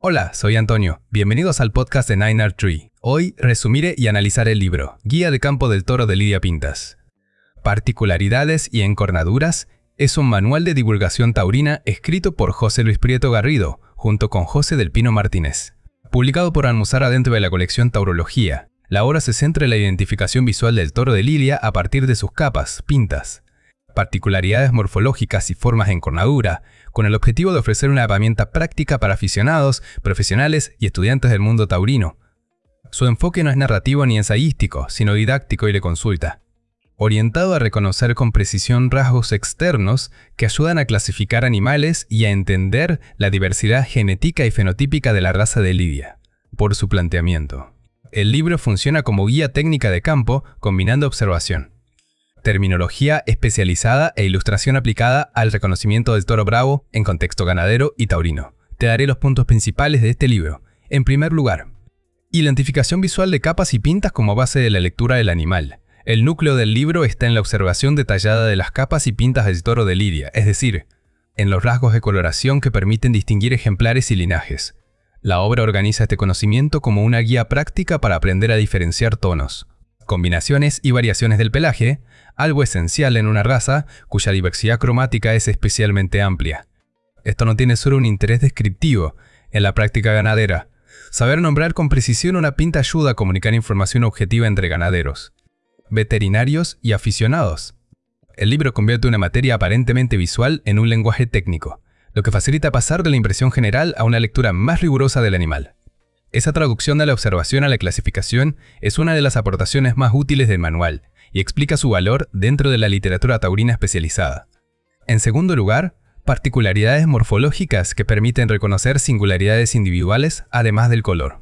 Hola, soy Antonio. Bienvenidos al podcast de 9R Tree. Hoy resumiré y analizaré el libro Guía de campo del toro de Lidia Pintas. Particularidades y encornaduras es un manual de divulgación taurina escrito por José Luis Prieto Garrido, junto con José del Pino Martínez. Publicado por Almuzara dentro de la colección Taurología, la obra se centra en la identificación visual del toro de Lidia a partir de sus capas, pintas, particularidades morfológicas y formas de encornadura, con el objetivo de ofrecer una herramienta práctica para aficionados, profesionales y estudiantes del mundo taurino. Su enfoque no es narrativo ni ensayístico, sino didáctico y de consulta, orientado a reconocer con precisión rasgos externos que ayudan a clasificar animales y a entender la diversidad genética y fenotípica de la raza de Lidia. Por su planteamiento, el libro funciona como guía técnica de campo combinando observación, terminología especializada e ilustración aplicada al reconocimiento del toro bravo en contexto ganadero y taurino. Te daré los puntos principales de este libro. En primer lugar, identificación visual de capas y pintas como base de la lectura del animal. El núcleo del libro está en la observación detallada de las capas y pintas del toro de Lidia, es decir, en los rasgos de coloración que permiten distinguir ejemplares y linajes. La obra organiza este conocimiento como una guía práctica para aprender a diferenciar tonos, combinaciones y variaciones del pelaje, algo esencial en una raza cuya diversidad cromática es especialmente amplia. Esto no tiene solo un interés descriptivo en la práctica ganadera. Saber nombrar con precisión una pinta ayuda a comunicar información objetiva entre ganaderos, veterinarios y aficionados. El libro convierte una materia aparentemente visual en un lenguaje técnico, lo que facilita pasar de la impresión general a una lectura más rigurosa del animal. Esa traducción de la observación a la clasificación es una de las aportaciones más útiles del manual y explica su valor dentro de la literatura taurina especializada. En segundo lugar, particularidades morfológicas que permiten reconocer singularidades individuales además del color.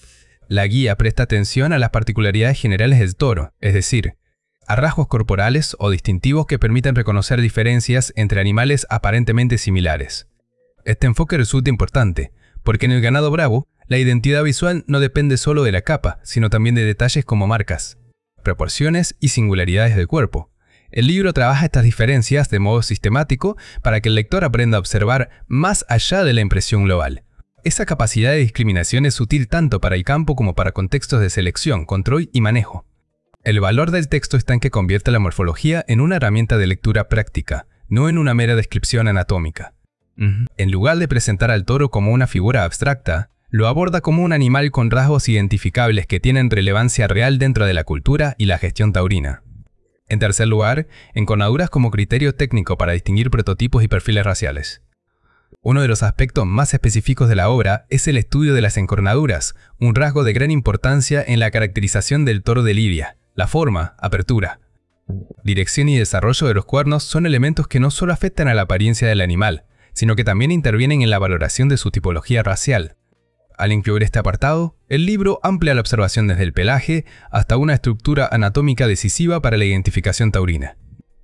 La guía presta atención a las particularidades generales del toro, es decir, a rasgos corporales o distintivos que permiten reconocer diferencias entre animales aparentemente similares. Este enfoque resulta importante, porque en el ganado bravo, la identidad visual no depende solo de la capa, sino también de detalles como marcas, proporciones y singularidades del cuerpo. El libro trabaja estas diferencias de modo sistemático para que el lector aprenda a observar más allá de la impresión global. Esa capacidad de discriminación es útil tanto para el campo como para contextos de selección, control y manejo. El valor del texto está en que convierte la morfología en una herramienta de lectura práctica, no en una mera descripción anatómica. En lugar de presentar al toro como una figura abstracta, lo aborda como un animal con rasgos identificables que tienen relevancia real dentro de la cultura y la gestión taurina. En tercer lugar, encornaduras como criterio técnico para distinguir prototipos y perfiles raciales. Uno de los aspectos más específicos de la obra es el estudio de las encornaduras, un rasgo de gran importancia en la caracterización del toro de Lidia. La forma, apertura, dirección y desarrollo de los cuernos son elementos que no solo afectan a la apariencia del animal, sino que también intervienen en la valoración de su tipología racial. Al incluir este apartado, el libro amplia la observación desde el pelaje hasta una estructura anatómica decisiva para la identificación taurina.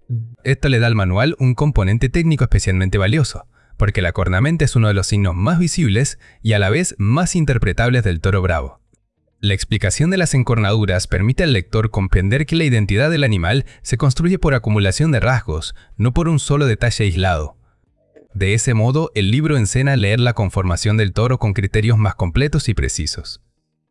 Esto le da al manual un componente técnico especialmente valioso, porque la cornamenta es uno de los signos más visibles y a la vez más interpretables del toro bravo. La explicación de las encornaduras permite al lector comprender que la identidad del animal se construye por acumulación de rasgos, no por un solo detalle aislado. De ese modo, el libro enseña a leer la conformación del toro con criterios más completos y precisos.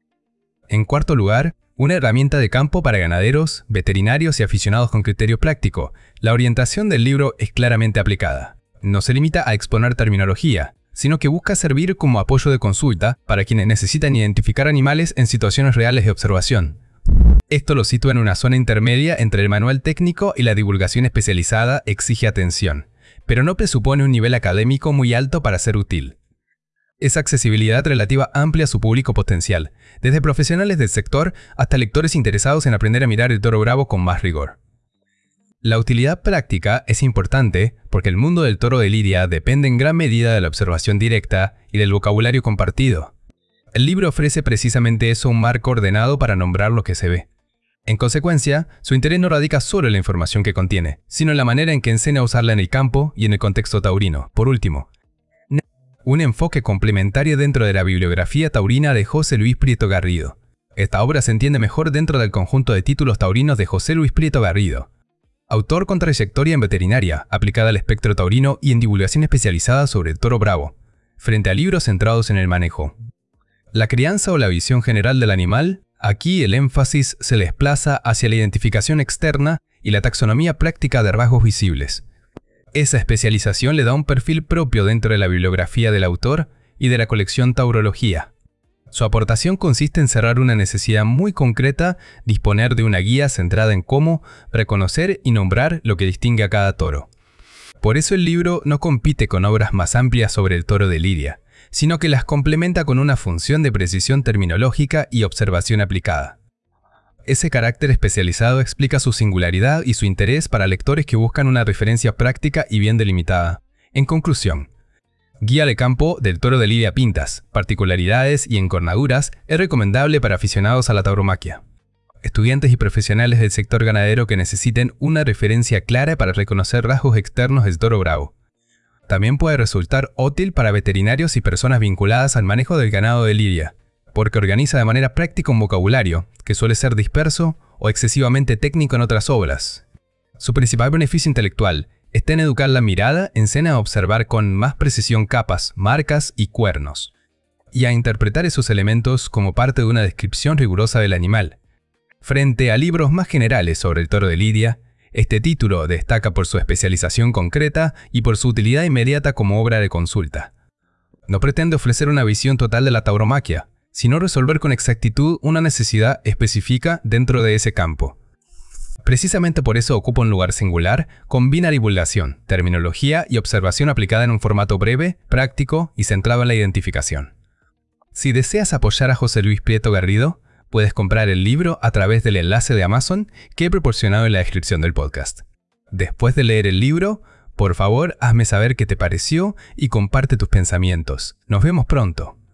En cuarto lugar, una herramienta de campo para ganaderos, veterinarios y aficionados con criterio práctico. La orientación del libro es claramente aplicada. No se limita a exponer terminología, sino que busca servir como apoyo de consulta para quienes necesitan identificar animales en situaciones reales de observación. Esto lo sitúa en una zona intermedia entre el manual técnico y la divulgación especializada exige atención, pero no presupone un nivel académico muy alto para ser útil. Esa accesibilidad relativa amplia su público potencial, desde profesionales del sector hasta lectores interesados en aprender a mirar el toro bravo con más rigor. La utilidad práctica es importante porque el mundo del toro de Lidia depende en gran medida de la observación directa y del vocabulario compartido. El libro ofrece precisamente eso, un marco ordenado para nombrar lo que se ve. En consecuencia, su interés no radica solo en la información que contiene, sino en la manera en que enseña a usarla en el campo y en el contexto taurino. Por último, un enfoque complementario dentro de la bibliografía taurina de José Luis Prieto Garrido. Esta obra se entiende mejor dentro del conjunto de títulos taurinos de José Luis Prieto Garrido, autor con trayectoria en veterinaria, aplicada al espectro taurino y en divulgación especializada sobre el toro bravo. frente a libros centrados en el manejo. La crianza o la visión general del animal, aquí el énfasis se desplaza hacia la identificación externa y la taxonomía práctica de rasgos visibles. Esa especialización le da un perfil propio dentro de la bibliografía del autor y de la colección Taurología. Su aportación consiste en cerrar una necesidad muy concreta, disponer de una guía centrada en cómo reconocer y nombrar lo que distingue a cada toro. Por eso el libro no compite con obras más amplias sobre el toro de Lidia, sino que las complementa con una función de precisión terminológica y observación aplicada. Ese carácter especializado explica su singularidad y su interés para lectores que buscan una referencia práctica y bien delimitada. En conclusión, Guía de campo del toro de Lidia Pintas, particularidades y encornaduras es recomendable para aficionados a la tauromaquia. Estudiantes y profesionales del sector ganadero que necesiten una referencia clara para reconocer rasgos externos del toro bravo. También puede resultar útil para veterinarios y personas vinculadas al manejo del ganado de lidia, porque organiza de manera práctica un vocabulario que suele ser disperso o excesivamente técnico en otras obras. Su principal beneficio intelectual está en educar la mirada, enseña a observar con más precisión capas, marcas y cuernos, y a interpretar esos elementos como parte de una descripción rigurosa del animal. Frente a libros más generales sobre el toro de Lidia, este título destaca por su especialización concreta y por su utilidad inmediata como obra de consulta. No pretende ofrecer una visión total de la tauromaquia, sino resolver con exactitud una necesidad específica dentro de ese campo. Precisamente por eso ocupa un lugar singular, combina divulgación, terminología y observación aplicada en un formato breve, práctico y centrado en la identificación. Si deseas apoyar a José Luis Prieto Garrido, puedes comprar el libro a través del enlace de Amazon que he proporcionado en la descripción del podcast. Después de leer el libro, por favor hazme saber qué te pareció y comparte tus pensamientos. Nos vemos pronto.